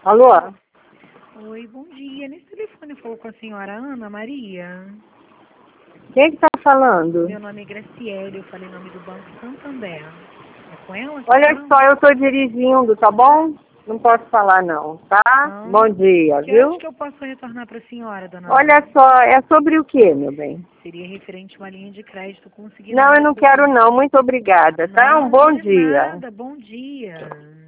Alô? Oi, bom dia. Nesse telefone eu falo com a senhora Ana Maria. Quem que tá falando? Meu nome é Graciele, eu falei em nome do Banco Santander. É com ela que Olha fala? só, eu tô dirigindo, tá bom? Não posso falar não, tá? Não. Bom dia, Que horas viu? que eu posso retornar para a senhora, dona Olha Ana? só, é sobre o quê, meu bem? Seria referente a uma linha de crédito Não, eu consignada não do quero banco. não, muito obrigada, tá? Um Não, bom de dia. nada. Bom dia.